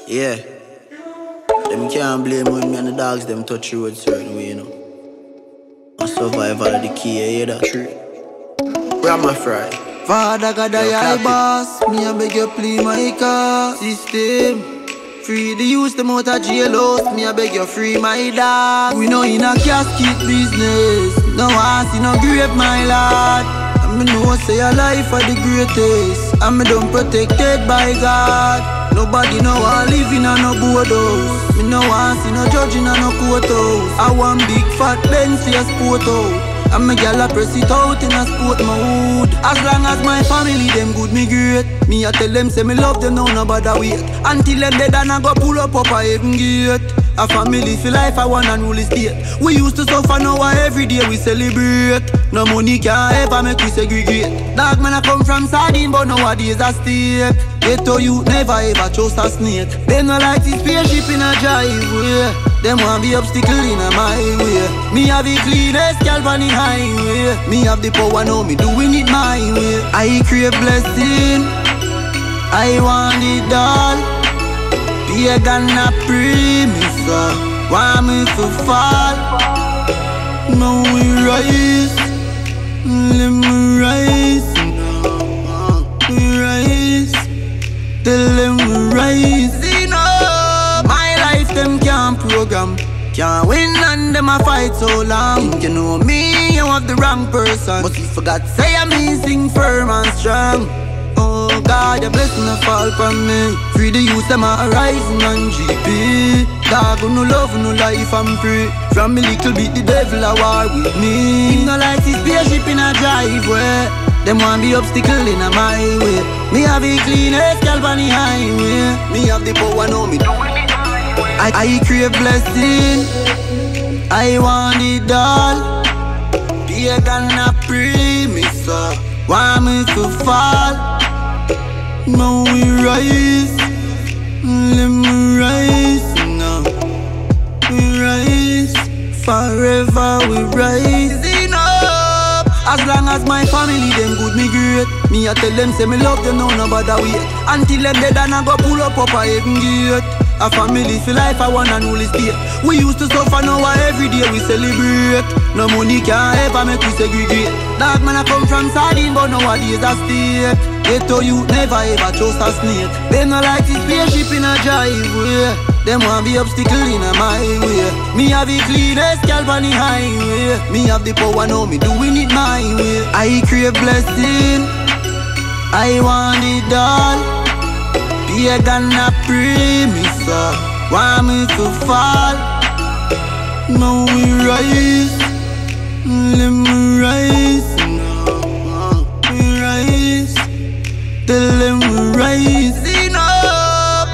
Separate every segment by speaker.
Speaker 1: Yeah, them can't blame when me and the dogs them touch you a certain way, you know. And survival the key, you hear that? True. Rama fry.
Speaker 2: Father God, I boss. Me I beg you please my car system. Free the youth, them out of jail house. Me I beg you free my dog. We know in a casket business. No one see no grave, my lord. And me know say your life are the greatest. And me done protected by God. Nobody know I live in a no board house. Me no want see no judge in a no court house. I want big fat Benz for a sport out. And me gyal a press it out in a sport mode. As long as my family them good, me great. Me a tell them say me love them, now no bother wait. Until them dead and I go pull up a heaven gate. A family for life, I want and rule state. We used to suffer, now every day we celebrate. No money can ever make we segregate. Dog man I come from sardine, but nowadays I stay. Ghetto youth never ever trust a snake. They no like this spaceship in a driveway. Them want be obstacle in a my way. Me have the cleanest gal on the highway. Me have the power now, me doing it my way. I crave blessing, I want it all. Pagan a pray me so, want me to fall. Now we rise, let me rise now. We rise, tell them we rise. My life them can't program, can't win and them a fight so long. You know me, you have the wrong person, but you forgot say I'm missing firm and strong. Oh God, your blessing a fall from me. Free the youth, them a rising on GP. Dog, who no love, who no life, I'm free. From me little bit, the devil a war with me. Him no like this spaceship in a driveway. Them want be obstacle in a my way. Me have the cleanest gal on the highway. Me have the power, now me doing it my way. I crave blessing, I want it all. Pagan a pray me so, want me to fall. Now we rise, let me rise now. We rise, forever we rise. As long as my family them good, me great. Me I tell them say me love them, now no bother wait. Until them dead and I go pull up a heaven gate. A family for life, I want and rule state. We used to suffer, now every day we celebrate. No money can ever make we segregate. Dog man I come from sardine, but nowadays I stay. Ghetto youth never ever trust a snake. They no like this spaceship in a driveway. Them want be obstacle in a my way. Me have the cleanest gal on the highway. Me have the power, now me doing it my way. I crave blessing, I want it all. Pagan a pray me so, want me to fall. Now we rise, let me rise now. We rise, tell them we rising up.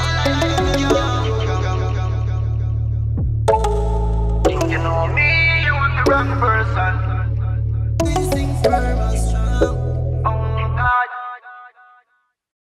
Speaker 2: You know me, you want the wrong person. We sing firm and strong.